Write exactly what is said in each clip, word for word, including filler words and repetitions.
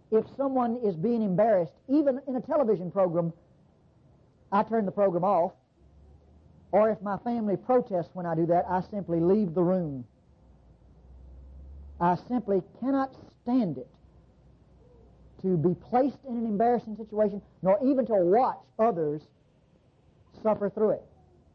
if someone is being embarrassed, even in a television program, I turn the program off. Or if my family protests when I do that, I simply leave the room. I simply cannot stand it to be placed in an embarrassing situation, nor even to watch others suffer through it.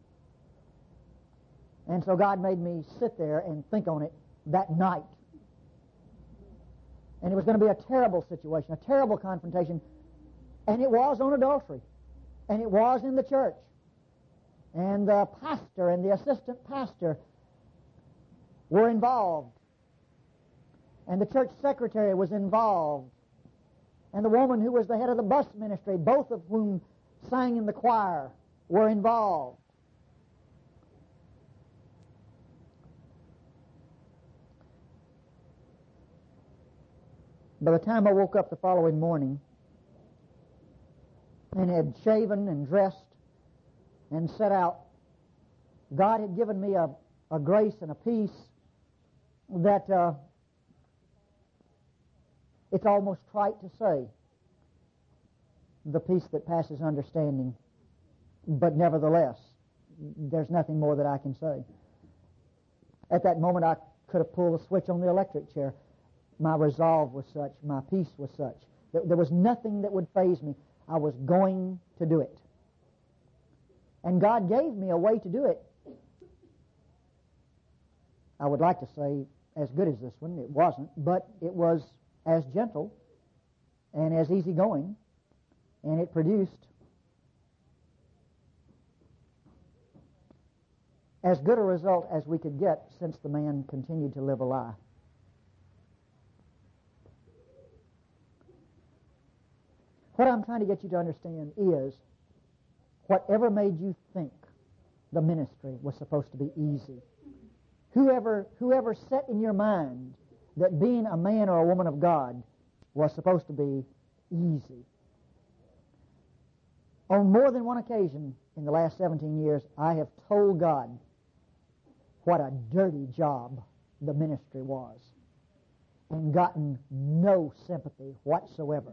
And so God made me sit there and think on it that night. And it was going to be a terrible situation, a terrible confrontation. And it was on adultery. And it was in the church. And the pastor and the assistant pastor were involved. And the church secretary was involved. And the woman who was the head of the bus ministry, both of whom sang in the choir, were involved. By the time I woke up the following morning and had shaven and dressed and set out, God had given me a, a grace and a peace that uh, it's almost trite to say, the peace that passes understanding. But nevertheless, there's nothing more that I can say. At that moment, I could have pulled the switch on the electric chair. My resolve was such, my peace was such, that there was nothing that would faze me. I was going to do it. And God gave me a way to do it. I would like to say as good as this one. It wasn't, but it was as gentle and as easygoing, and it produced as good a result as we could get, since the man continued to live a lie. What I'm trying to get you to understand is, whatever made you think the ministry was supposed to be easy, whoever whoever set in your mind that being a man or a woman of God was supposed to be easy. On more than one occasion in the last seventeen years, I have told God what a dirty job the ministry was, and gotten no sympathy whatsoever.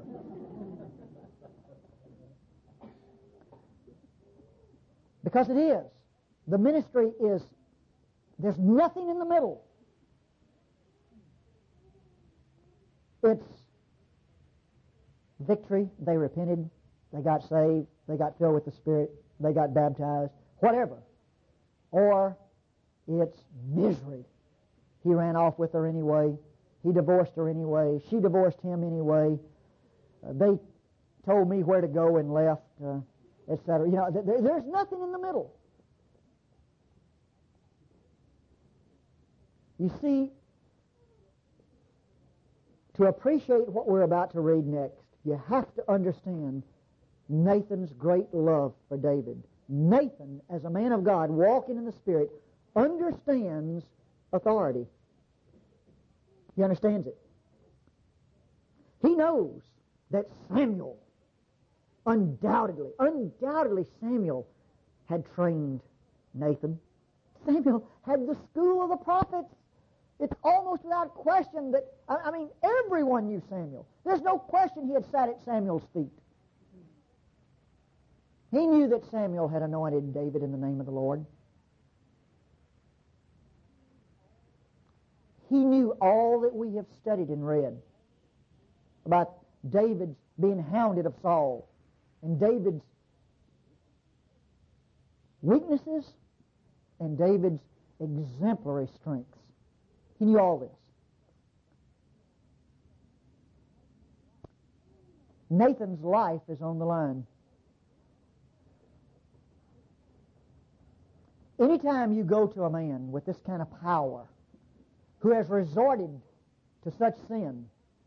Because it is. The ministry is, there's nothing in the middle. It's victory. They repented. They got saved. They got filled with the Spirit. They got baptized. Whatever. Or it's misery. He ran off with her anyway. He divorced her anyway. She divorced him anyway. Uh, they told me where to go and left, uh, et cetera. You know, th- th- there's nothing in the middle. You see, to appreciate what we're about to read next, you have to understand Nathan's great love for David. Nathan, as a man of God, walking in the Spirit, understands authority. He understands it. He knows that Samuel, undoubtedly, undoubtedly Samuel had trained Nathan. Samuel had the school of the prophets. It's almost without question that, I mean, everyone knew Samuel. There's no question he had sat at Samuel's feet. He knew that Samuel had anointed David in the name of the Lord. He knew all that we have studied and read about David's being hounded of Saul and David's weaknesses and David's exemplary strengths. He knew all this. Nathan's life is on the line. Anytime you go to a man with this kind of power, who has resorted to such sin,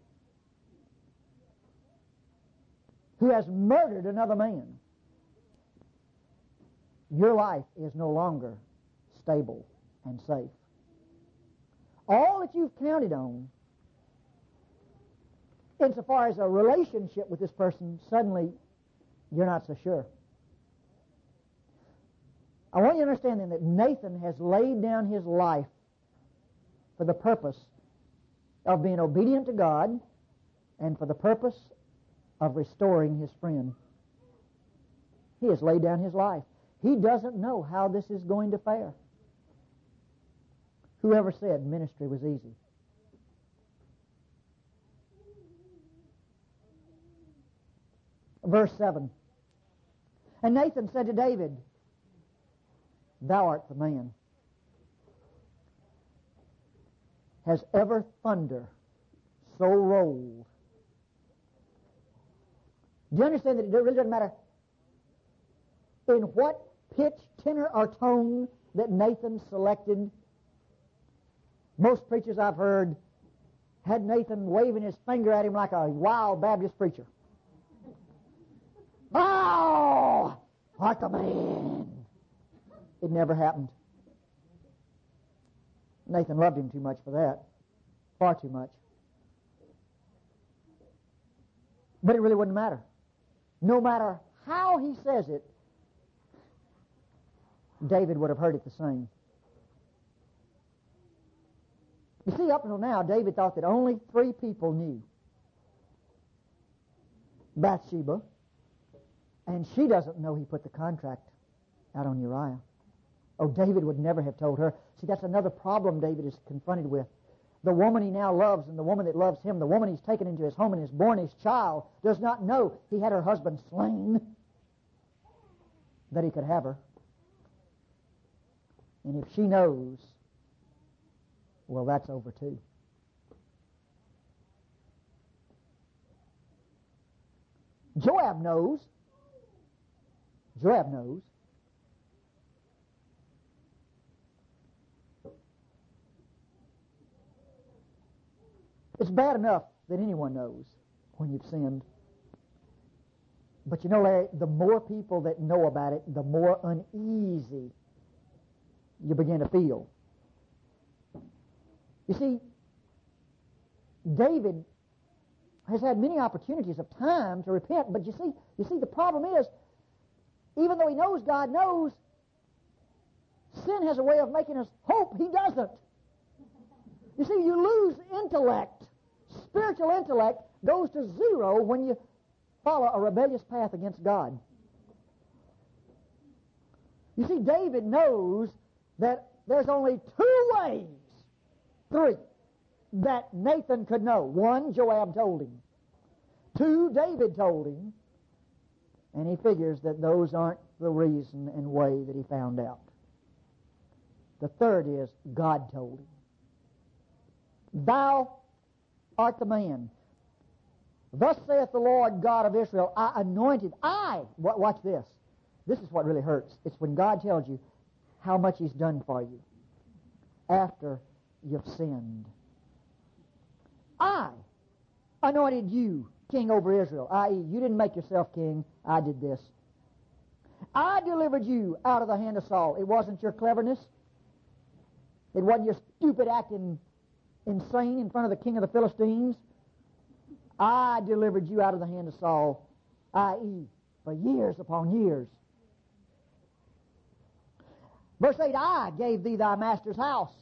who has murdered another man, your life is no longer stable and safe. All that you've counted on, insofar as a relationship with this person, suddenly you're not so sure. I want you to understand then that Nathan has laid down his life for the purpose of being obedient to God and for the purpose of restoring his friend. He has laid down his life. He doesn't know how this is going to fare. Whoever said ministry was easy? Verse seven. And Nathan said to David, Thou art the man. Has ever thunder so rolled? Do you understand that it really doesn't matter in what pitch, tenor, or tone that Nathan selected? Most preachers I've heard had Nathan waving his finger at him like a wild Baptist preacher. Thou art the man. It never happened. Nathan loved him too much for that. Far too much. But it really wouldn't matter. No matter how he says it, David would have heard it the same. You see, up until now, David thought that only three people knew. Bathsheba, and she doesn't know he put the contract out on Uriah. Oh, David would never have told her. See, that's another problem David is confronted with. The woman he now loves and the woman that loves him, the woman he's taken into his home and has born his child, does not know he had her husband slain, that he could have her. And if she knows, well, that's over too. Joab knows. Joab knows. It's bad enough that anyone knows when you've sinned. But you know, Larry, the more people that know about it, the more uneasy you begin to feel. You see, David has had many opportunities of time to repent, but you see, you see, the problem is, even though he knows God knows, sin has a way of making us hope he doesn't. You see, you lose intellect. Spiritual intellect goes to zero when you follow a rebellious path against God. You see, David knows that there's only two ways, three, that Nathan could know. One, Joab told him. Two, David told him. And he figures that those aren't the reason and way that he found out. The third is God told him. Thou art the man. Thus saith the Lord God of Israel, I anointed, I, watch this. This is what really hurts. It's when God tells you how much he's done for you after you've sinned. I anointed you king over Israel, that is, you didn't make yourself king, I did this. I delivered you out of the hand of Saul. It wasn't your cleverness. It wasn't your stupid acting insane in front of the king of the Philistines. I delivered you out of the hand of Saul, that is, for years upon years. Verse eight, I gave thee thy master's house,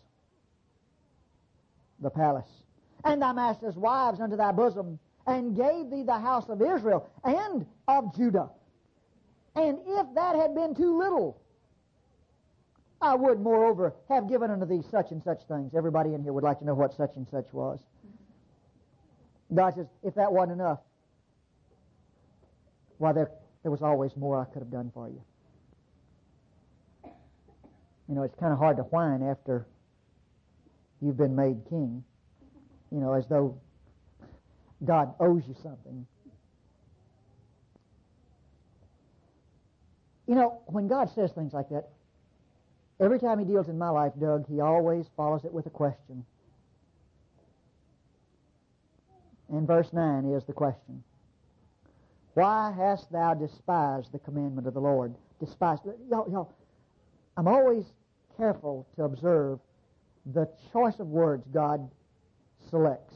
the palace, and thy master's wives unto thy bosom, and gave thee the house of Israel and of Judah. And if that had been too little, I would, moreover, have given unto thee such and such things. Everybody in here would like to know what such and such was. God says, if that wasn't enough, why, there, there was always more I could have done for you. You know, it's kind of hard to whine after you've been made king, you know, as though God owes you something. You know, when God says things like that, every time he deals in my life, Doug, he always follows it with a question. And verse nine is the question. Why hast thou despised the commandment of the Lord? Despised. Y'all, y'all, I'm always careful to observe the choice of words God selects.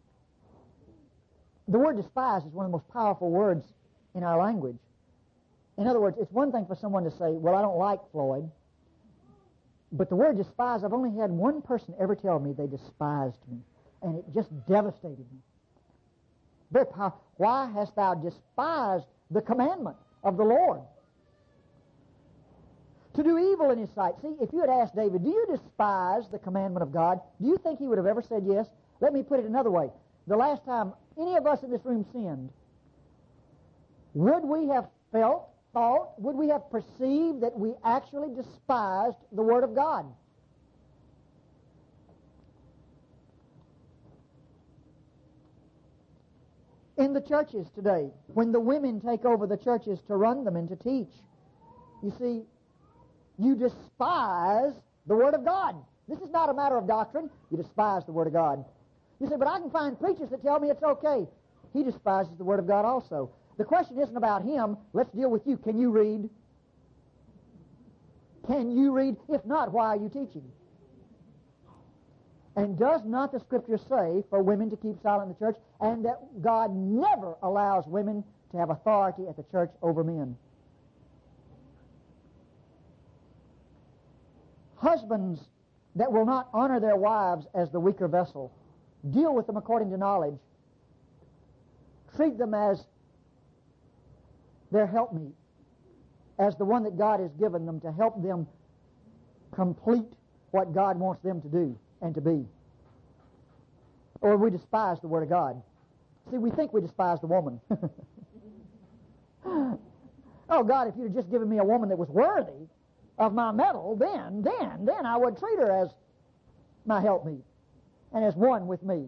The word despise is one of the most powerful words in our language. In other words, it's one thing for someone to say, well, I don't like Floyd. But the word despise, I've only had one person ever tell me they despised me. And it just devastated me. Very powerful. Why hast thou despised the commandment of the Lord? To do evil in his sight. See, if you had asked David, do you despise the commandment of God? Do you think he would have ever said yes? Let me put it another way. The last time any of us in this room sinned, would we have felt, thought, would we have perceived that we actually despised the Word of God? In the churches today, when the women take over the churches to run them and to teach, you see, you despise the Word of God. This is not a matter of doctrine. You despise the Word of God. You say, but I can find preachers that tell me it's okay. He despises the Word of God also. The question isn't about him. Let's deal with you. Can you read? Can you read? If not, why are you teaching? And does not the Scripture say for women to keep silent in the church, and that God never allows women to have authority at the church over men? Husbands that will not honor their wives as the weaker vessel, deal with them according to knowledge, treat them as their helpmeet, as the one that God has given them to help them complete what God wants them to do and to be. Or we despise the Word of God. See, we think we despise the woman. Oh, God, if you'd have just given me a woman that was worthy of my medal, then, then, then I would treat her as my helpmeet and as one with me.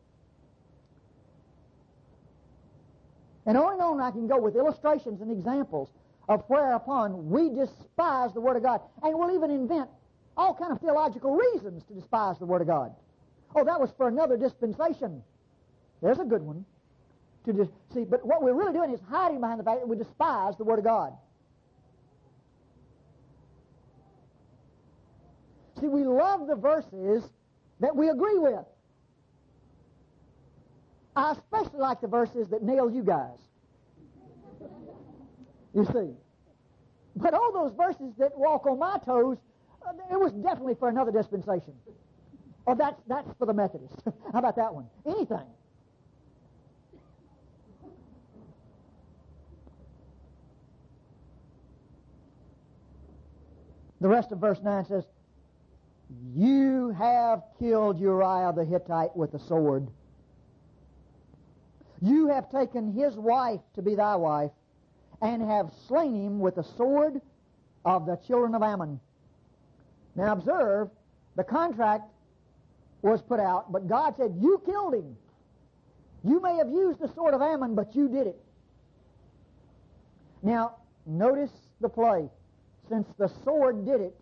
And on and on I can go with illustrations and examples of whereupon we despise the Word of God. And we'll even invent all kind of theological reasons to despise the Word of God. Oh, that was for another dispensation. There's a good one. To dis- see, but what we're really doing is hiding behind the fact that we despise the Word of God. See, we love the verses that we agree with. I especially like the verses that nail you guys. You see. But all those verses that walk on my toes, uh, it was definitely for another dispensation. Or that's, that's for the Methodists. How about that one? Anything. The rest of verse nine says, you have killed Uriah the Hittite with a sword. You have taken his wife to be thy wife, and have slain him with the sword of the children of Ammon. Now observe, the contract was put out, but God said, you killed him. You may have used the sword of Ammon, but you did it. Now, notice the play. Since the sword did it,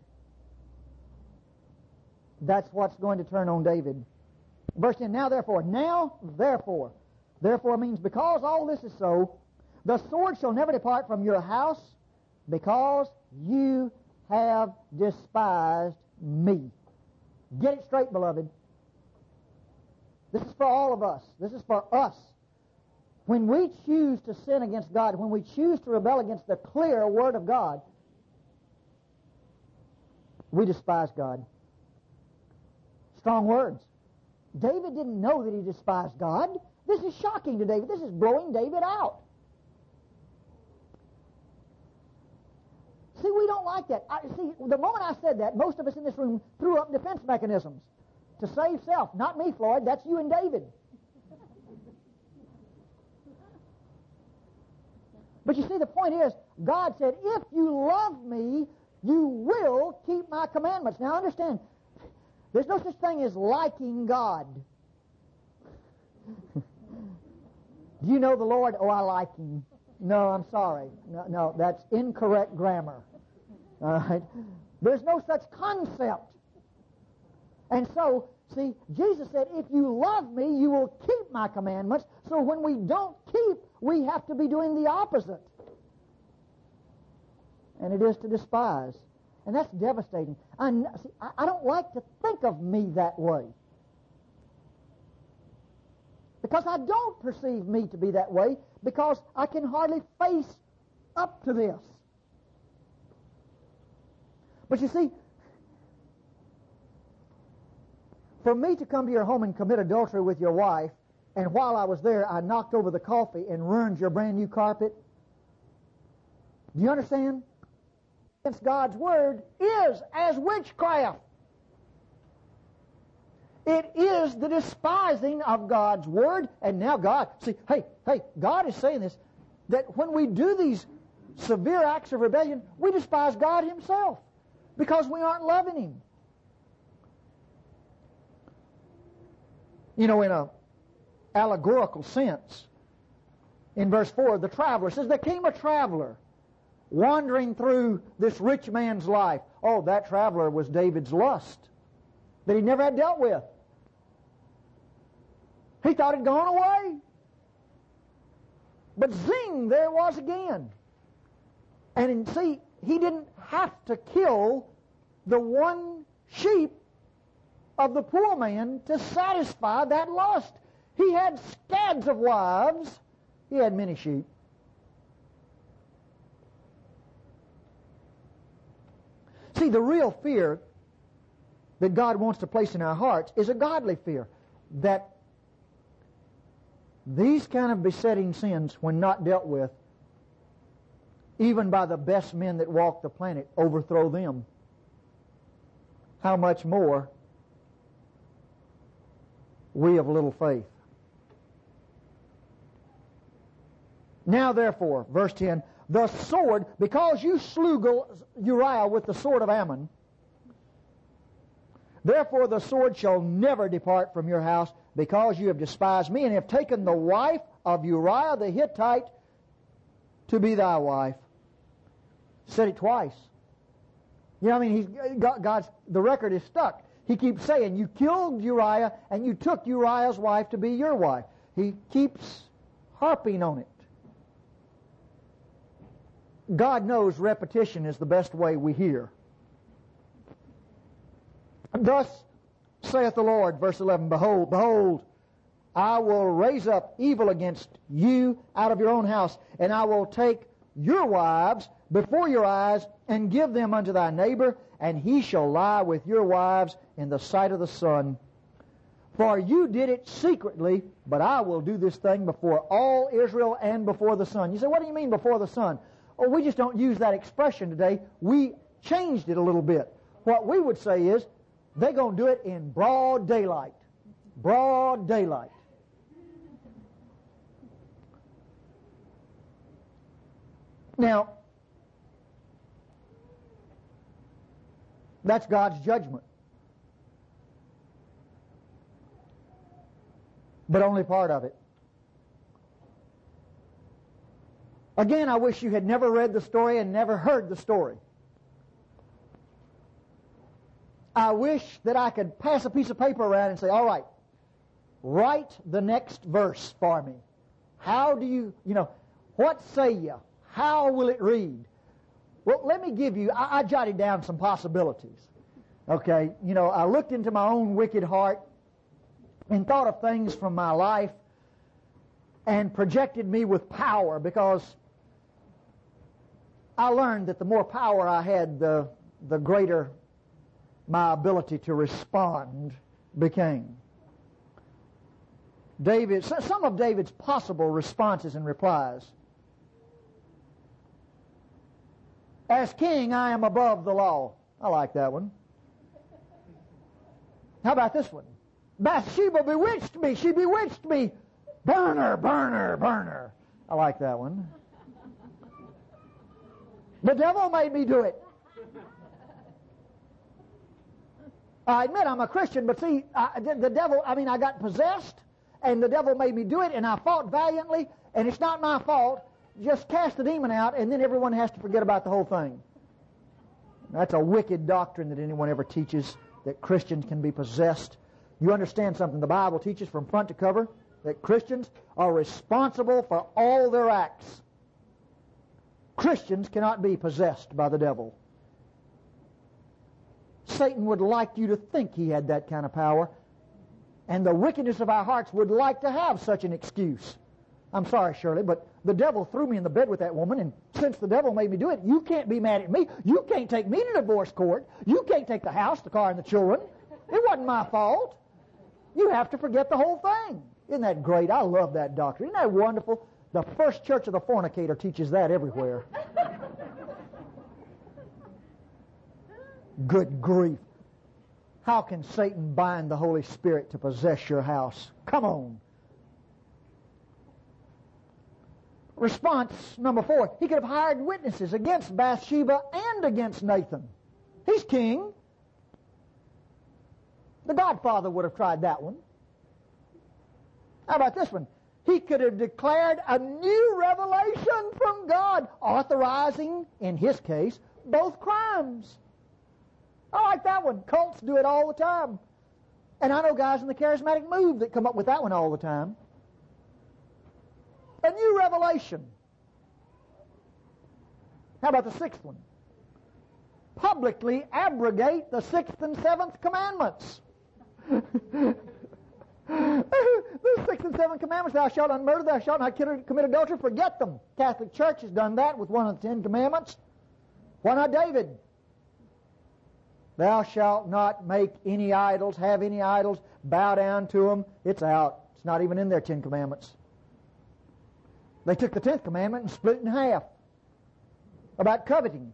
that's what's going to turn on David. Verse ten, now therefore, now therefore. Therefore means because all this is so, the sword shall never depart from your house, because you have despised me. Get it straight, beloved. This is for all of us. This is for us. When we choose to sin against God, when we choose to rebel against the clear Word of God, we despise God. Strong words. David didn't know that he despised God. This is shocking to David. This is blowing David out. See, we don't like that. I, see, the moment I said that, most of us in this room threw up defense mechanisms to save self. Not me, Floyd. That's you and David. But you see, the point is, God said, if you love me, you will keep my commandments. Now understand, there's no such thing as liking God. Do you know the Lord? Oh, I like him. No, I'm sorry. No, no, that's incorrect grammar. All right? There's no such concept. And so, see, Jesus said, if you love me, you will keep my commandments. So when we don't keep, we have to be doing the opposite. And it is to despise. And that's devastating. I, see, I, I don't like to think of me that way. Because I don't perceive me to be that way, because I can hardly face up to this. But you see, for me to come to your home and commit adultery with your wife and while I was there, I knocked over the coffee and ruined your brand new carpet? Do you understand? Against God's Word is as witchcraft. It is the despising of God's Word. And now God, see, hey, hey, God is saying this, that when we do these severe acts of rebellion, we despise God Himself because we aren't loving Him. You know, in a allegorical sense, in verse four, the traveler says, there came a traveler wandering through this rich man's life. Oh, that traveler was David's lust that he never had dealt with. He thought it had gone away. But zing, there it was again. And in, see, he didn't have to kill the one sheep of the poor man to satisfy that lust. He had scads of wives. He had many sheep. See, the real fear that God wants to place in our hearts is a godly fear, that these kind of besetting sins, when not dealt with, even by the best men that walk the planet, overthrow them. How much more we of little faith. Now therefore, verse ten, the sword, because you slew Uriah with the sword of Ammon, therefore the sword shall never depart from your house, because you have despised me, and have taken the wife of Uriah the Hittite to be thy wife. Said it twice. You know, I mean, he's, God's, the record is stuck. He keeps saying, you killed Uriah, and you took Uriah's wife to be your wife. He keeps harping on it. God knows repetition is the best way we hear. Thus saith the Lord, verse eleven, Behold, behold, I will raise up evil against you out of your own house, and I will take your wives before your eyes, and give them unto thy neighbor, and he shall lie with your wives in the sight of the sun. For you did it secretly, but I will do this thing before all Israel and before the sun. You say, what do you mean before the sun? Oh, we just don't use that expression today. We changed it a little bit. What we would say is, they're going to do it in broad daylight. Broad daylight. Now, that's God's judgment. But only part of it. Again, I wish you had never read the story and never heard the story. I wish that I could pass a piece of paper around and say, all right, write the next verse for me. How do you, you know, what say you? How will it read? Well, let me give you, I, I jotted down some possibilities. Okay, you know, I looked into my own wicked heart and thought of things from my life and projected me with power, because I learned that the more power I had, the, the greater my ability to respond became. David, some of David's possible responses and replies. As king, I am above the law. I like that one. How about this one? Bathsheba bewitched me. She bewitched me. Burn her, burn her, burn her. I like that one. The devil made me do it. I admit I'm a Christian, but see, I, the, the devil, I mean, I got possessed, and the devil made me do it, and I fought valiantly, and it's not my fault. Just cast the demon out, and then everyone has to forget about the whole thing. That's a wicked doctrine that anyone ever teaches, that Christians can be possessed. You understand something? The Bible teaches from front to cover that Christians are responsible for all their acts. Christians cannot be possessed by the devil. Satan would like you to think he had that kind of power, and the wickedness of our hearts would like to have such an excuse. I'm sorry, Shirley, but the devil threw me in the bed with that woman, and since the devil made me do it, you can't be mad at me. You can't take me to divorce court. You can't take the house, the car, and the children. It wasn't my fault. You have to forget the whole thing. Isn't that great? I love that doctrine. Isn't that wonderful? The First Church of the Fornicator teaches that everywhere. Good grief. How can Satan bind the Holy Spirit to possess your house? Come on. Response number four. He could have hired witnesses against Bathsheba and against Nathan. He's king. The Godfather would have tried that one. How about this one? He could have declared a new revelation from God, authorizing, in his case, both crimes. I like that one. Cults do it all the time. And I know guys in the charismatic move that come up with that one all the time. A new revelation. How about the sixth one? Publicly abrogate the sixth and seventh commandments. The sixth and seventh commandments, thou shalt not murder, thou shalt not commit adultery, forget them. Catholic Church has done that with one of the Ten Commandments. Why not David? Thou shalt not make any idols, have any idols, bow down to them. It's out. It's not even in their Ten Commandments. They took the tenth commandment and split it in half about coveting.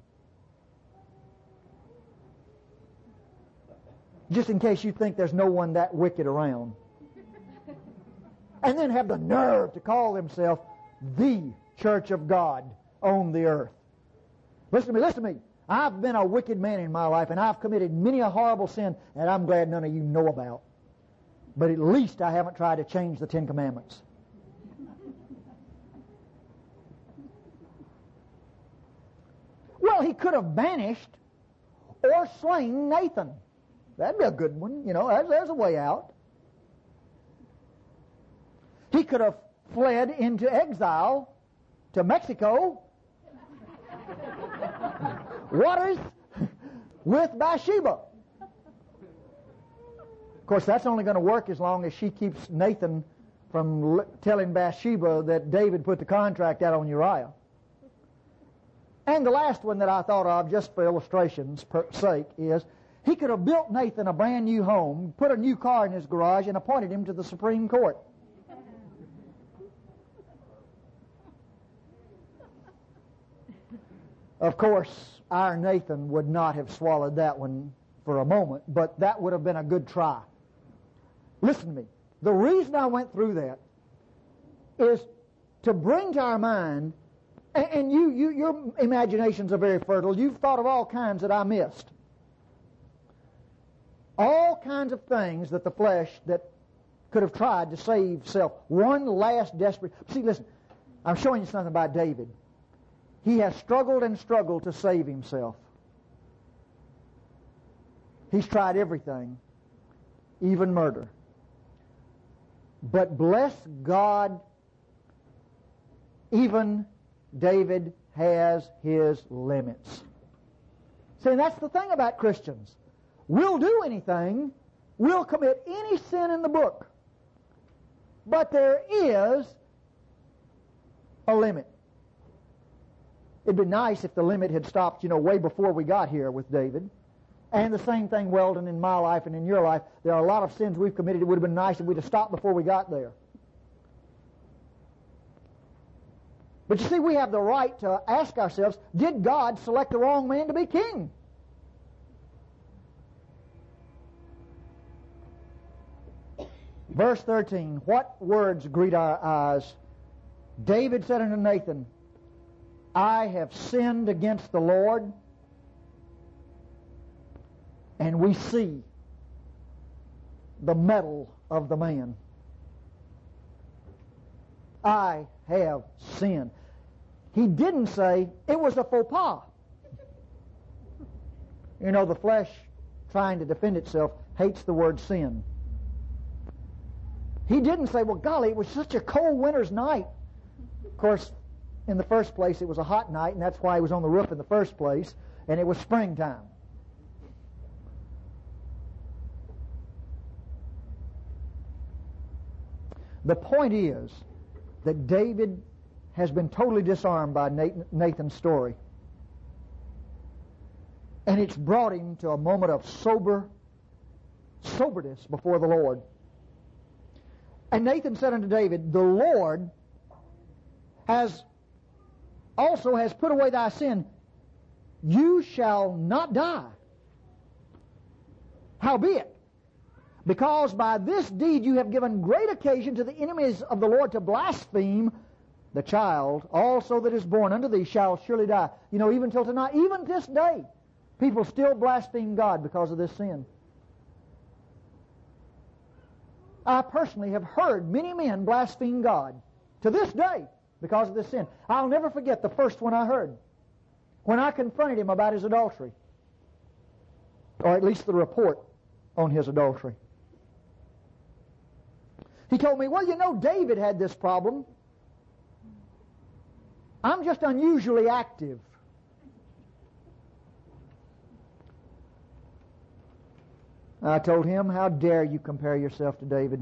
Just in case you think there's no one that wicked around. And then have the nerve to call themselves the Church of God on the earth. Listen to me, listen to me. I've been a wicked man in my life, and I've committed many a horrible sin, and I'm glad none of you know about. But at least I haven't tried to change the Ten Commandments. Well, he could have banished or slain Nathan. That'd be a good one, you know, there's, there's a way out. He could have fled into exile to Mexico, waters, with Bathsheba. Of course, that's only going to work as long as she keeps Nathan from l- telling Bathsheba that David put the contract out on Uriah. And the last one that I thought of, just for illustration's sake, is he could have built Nathan a brand new home, put a new car in his garage, and appointed him to the Supreme Court. Of course, our Nathan would not have swallowed that one for a moment, but that would have been a good try. Listen to me. The reason I went through that is to bring to our mind, and, and you, you, your imaginations are very fertile. You've thought of all kinds that I missed. All kinds of things that the flesh that could have tried to save self. One last desperate... See, listen, I'm showing you something about David. He has struggled and struggled to save himself. He's tried everything, even murder. But bless God, even David has his limits. See, that's the thing about Christians. We'll do anything, we'll commit any sin in the book, but there is a limit. It'd be nice if the limit had stopped, you know, way before we got here with David. And the same thing, Weldon, in my life and in your life. There are a lot of sins we've committed. It would have been nice if we'd have stopped before we got there. But you see, we have the right to ask ourselves, did God select the wrong man to be king? Verse thirteen, what words greet our eyes? David said unto Nathan, I have sinned against the Lord. And we see the mettle of the man. I have sinned. He didn't say it was a faux pas. You know, the flesh, trying to defend itself, hates the word sin. He didn't say, well, golly, it was such a cold winter's night. Of course, in the first place, it was a hot night, and that's why he was on the roof in the first place, and it was springtime. The point is that David has been totally disarmed by Nathan's story. And it's brought him to a moment of sober, soberness before the Lord. And Nathan said unto David, the Lord has also has put away thy sin. You shall not die. Howbeit, because by this deed you have given great occasion to the enemies of the Lord to blaspheme, the child also that is born unto thee shall surely die. You know, even till tonight, even this day, people still blaspheme God because of this sin. I personally have heard many men blaspheme God to this day because of this sin. I'll never forget the first one I heard when I confronted him about his adultery, or at least the report on his adultery. He told me, well, you know, David had this problem. I'm just unusually active. I told him, how dare you compare yourself to David?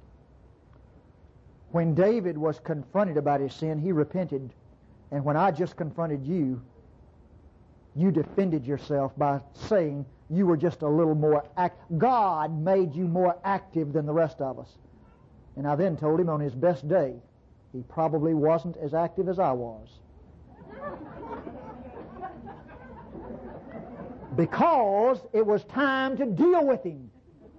When David was confronted about his sin, he repented. And when I just confronted you, you defended yourself by saying you were just a little more active. God made you more active than the rest of us. And I then told him on his best day, he probably wasn't as active as I was. Because it was time to deal with him.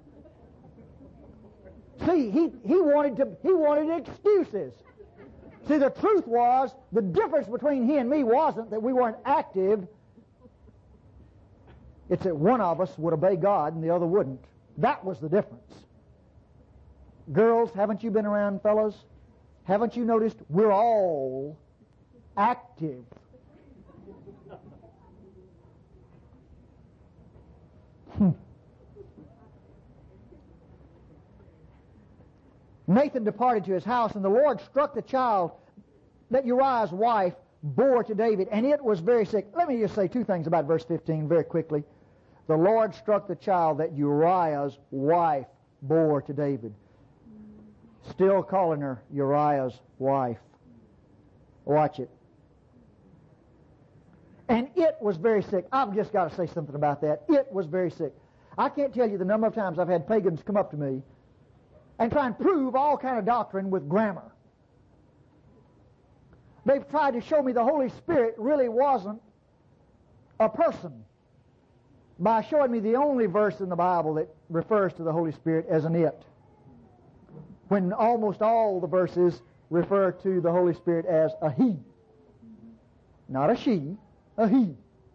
See, he, he wanted to he wanted excuses. See, the truth was, the difference between he and me wasn't that we weren't active. It's that one of us would obey God and the other wouldn't. That was the difference. Girls, haven't you been around fellows? Haven't you noticed we're all active? Hmm. Nathan departed to his house, and the Lord struck the child that Uriah's wife bore to David, and it was very sick. Let me just say two things about verse fifteen very quickly. The Lord struck the child that Uriah's wife bore to David. Still calling her Uriah's wife. Watch it. And it was very sick. I've just got to say something about that. It was very sick. I can't tell you the number of times I've had pagans come up to me and try and prove all kind of doctrine with grammar. They've tried to show me the Holy Spirit really wasn't a person by showing me the only verse in the Bible that refers to the Holy Spirit as an it, when almost all the verses refer to the Holy Spirit as a he. Not a she, a he.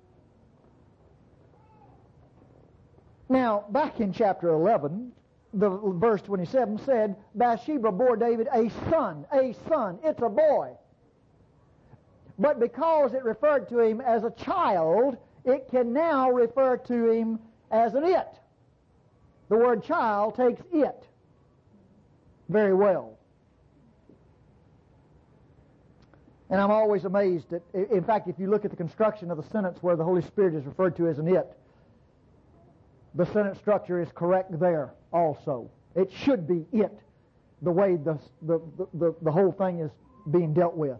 Now, back in chapter eleven, the verse twenty-seven said, Bathsheba bore David a son, a son, it's a boy. But because it referred to him as a child, it can now refer to him as an it. The word child takes it very well. And I'm always amazed at, in fact, if you look at the construction of the sentence where the Holy Spirit is referred to as an it, the sentence structure is correct there also. It should be it, the way the, the, the, the whole thing is being dealt with.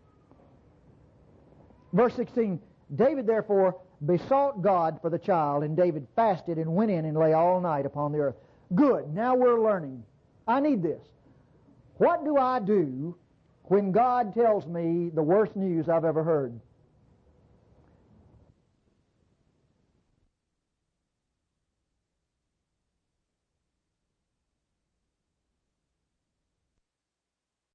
Verse sixteen, David therefore besought God for the child, and David fasted and went in and lay all night upon the earth. Good, now we're learning. I need this. What do I do when God tells me the worst news I've ever heard?